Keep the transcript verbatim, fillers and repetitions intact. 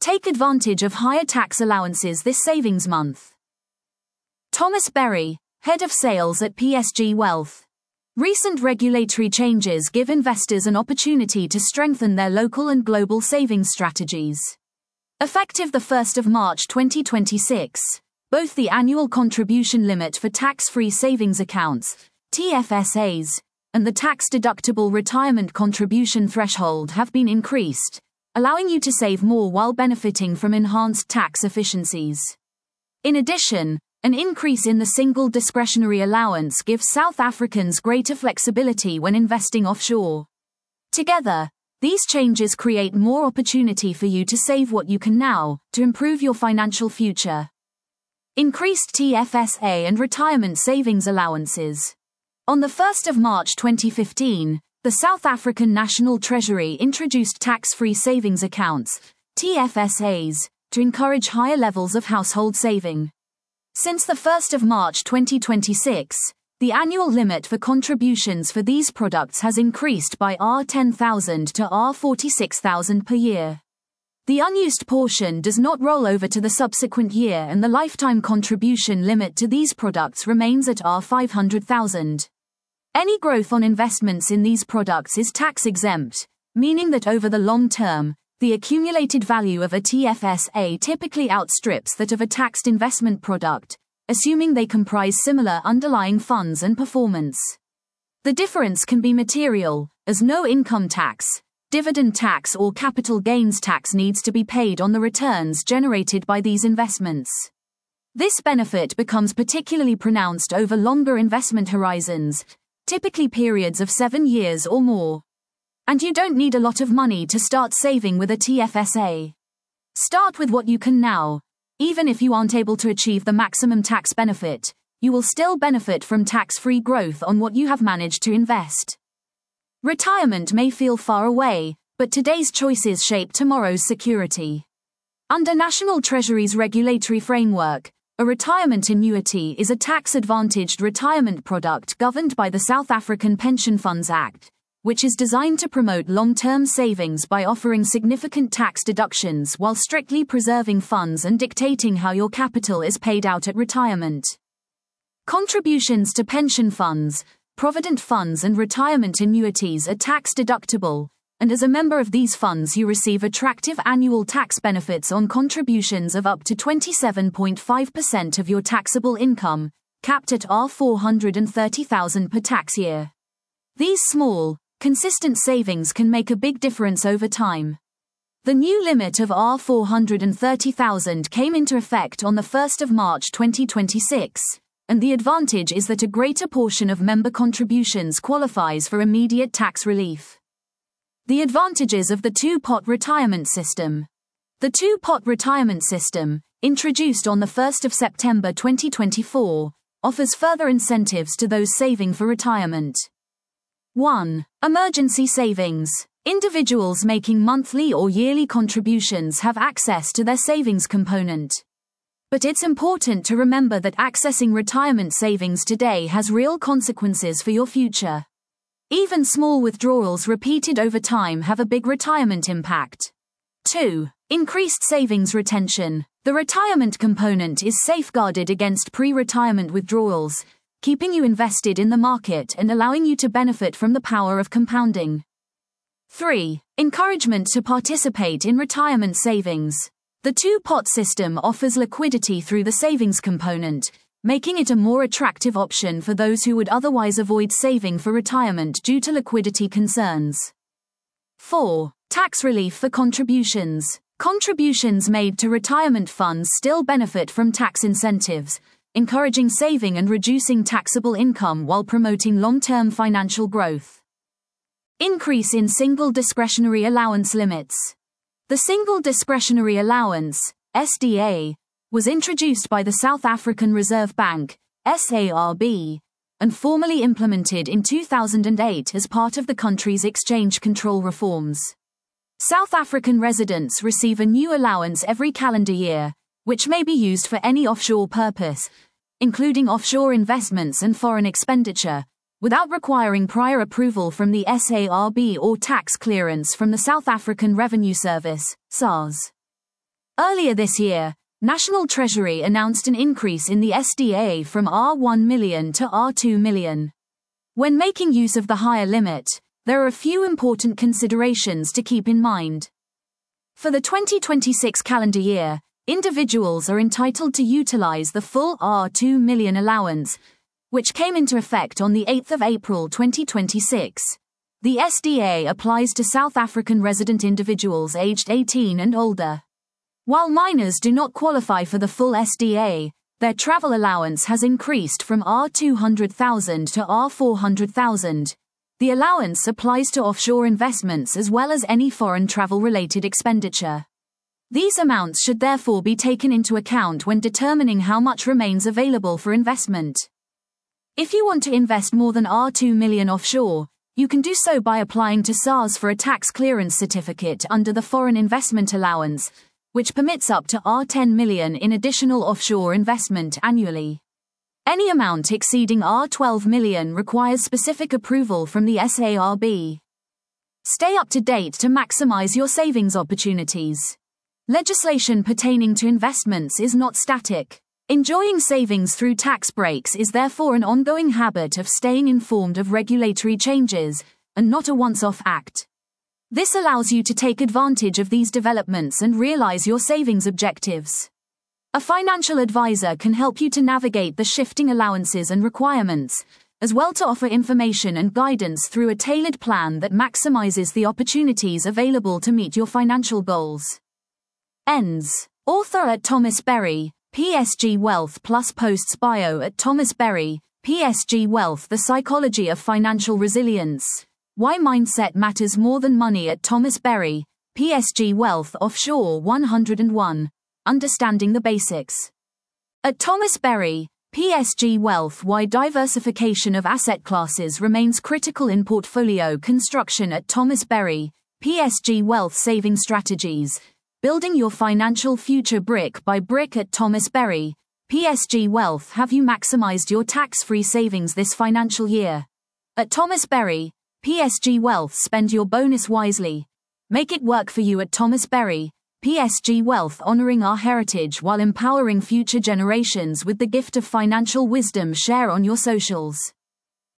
Take advantage of higher tax allowances this savings month. Thomas Berry, Head of Sales at P S G Wealth. Recent regulatory changes give investors an opportunity to strengthen their local and global savings strategies. Effective the first of March twenty twenty-six, both the annual contribution limit for tax-free savings accounts, T F S As, and the tax-deductible retirement contribution threshold have been increased, allowing you to save more while benefiting from enhanced tax efficiencies. In addition, an increase in the single discretionary allowance gives South Africans greater flexibility when investing offshore. Together, these changes create more opportunity for you to save what you can now, to improve your financial future. Increased T F S A and retirement savings allowances. On the first of March twenty fifteen, the South African National Treasury introduced tax-free savings accounts, T F S As, to encourage higher levels of household saving. Since the first of March twenty twenty-six, the annual limit for contributions for these products has increased by R ten thousand to R forty-six thousand per year. The unused portion does not roll over to the subsequent year, and the lifetime contribution limit to these products remains at R five hundred thousand. Any growth on investments in these products is tax-exempt, meaning that over the long term, the accumulated value of a T F S A typically outstrips that of a taxed investment product, assuming they comprise similar underlying funds and performance. The difference can be material, as no income tax, dividend tax or capital gains tax needs to be paid on the returns generated by these investments. This benefit becomes particularly pronounced over longer investment horizons, typically periods of seven years or more. And you don't need a lot of money to start saving with a T F S A. Start with what you can now. Even if you aren't able to achieve the maximum tax benefit, you will still benefit from tax-free growth on what you have managed to invest. Retirement may feel far away, but today's choices shape tomorrow's security. Under National Treasury's regulatory framework, a retirement annuity is a tax-advantaged retirement product governed by the South African Pension Funds Act, which is designed to promote long-term savings by offering significant tax deductions while strictly preserving funds and dictating how your capital is paid out at retirement. Contributions to pension funds, provident funds and retirement annuities are tax-deductible, and as a member of these funds you receive attractive annual tax benefits on contributions of up to twenty-seven point five percent of your taxable income, capped at R four hundred thirty thousand per tax year. These small, consistent savings can make a big difference over time. The new limit of R four hundred thirty thousand came into effect on the first of March twenty twenty-six, and the advantage is that a greater portion of member contributions qualifies for immediate tax relief. The advantages of the two-pot retirement system. The two-pot retirement system, introduced on the first of September twenty twenty-four, offers further incentives to those saving for retirement. one. Emergency savings. Individuals making monthly or yearly contributions have access to their savings component. But it's important to remember that accessing retirement savings today has real consequences for your future. Even small withdrawals repeated over time have a big retirement impact. two. Increased savings retention. The retirement component is safeguarded against pre-retirement withdrawals, keeping you invested in the market and allowing you to benefit from the power of compounding. three. Encouragement to participate in retirement savings. The two-pot system offers liquidity through the savings component, making it a more attractive option for those who would otherwise avoid saving for retirement due to liquidity concerns. four. Tax relief for contributions. Contributions made to retirement funds still benefit from tax incentives, encouraging saving and reducing taxable income while promoting long-term financial growth. Increase in single discretionary allowance limits. The Single Discretionary Allowance, S D A, was introduced by the South African Reserve Bank, S A R B, and formally implemented in two thousand eight as part of the country's exchange control reforms. South African residents receive a new allowance every calendar year, which may be used for any offshore purpose, including offshore investments and foreign expenditure, without requiring prior approval from the S A R B or tax clearance from the South African Revenue Service, S A R S. Earlier this year, National Treasury announced an increase in the S D A from R one million to R two million. When making use of the higher limit, there are a few important considerations to keep in mind. For the twenty twenty-six calendar year, individuals are entitled to utilize the full R two million allowance, which came into effect on the eighth of April twenty twenty-six. The S D A applies to South African resident individuals aged eighteen and older. While minors do not qualify for the full S D A, their travel allowance has increased from R two hundred thousand to R four hundred thousand. The allowance applies to offshore investments as well as any foreign travel-related expenditure. These amounts should therefore be taken into account when determining how much remains available for investment. If you want to invest more than R two million offshore, you can do so by applying to S A R S for a tax clearance certificate under the Foreign Investment Allowance, which permits up to R ten million in additional offshore investment annually. Any amount exceeding R twelve million requires specific approval from the S A R B. Stay up to date to maximize your savings opportunities. Legislation pertaining to investments is not static. Enjoying savings through tax breaks is therefore an ongoing habit of staying informed of regulatory changes, and not a once-off act. This allows you to take advantage of these developments and realize your savings objectives. A financial advisor can help you to navigate the shifting allowances and requirements, as well to offer information and guidance through a tailored plan that maximizes the opportunities available to meet your financial goals. Ends. Author at Thomas Berry, P S G Wealth plus posts bio at Thomas Berry, P S G Wealth. The Psychology of Financial Resilience. Why Mindset Matters More Than Money at Thomas Berry, P S G Wealth Offshore one oh one. Understanding the Basics. At Thomas Berry, P S G Wealth. Why diversification of asset classes remains critical in portfolio construction at Thomas Berry, P S G Wealth. Saving strategies. Building your financial future brick by brick at Thomas Berry, P S G Wealth. Have you maximized your tax-free savings this financial year? At Thomas Berry, P S G Wealth. Spend your bonus wisely. Make it work for you at Thomas Berry, P S G Wealth. Honoring our heritage while empowering future generations with the gift of financial wisdom. Share on your socials.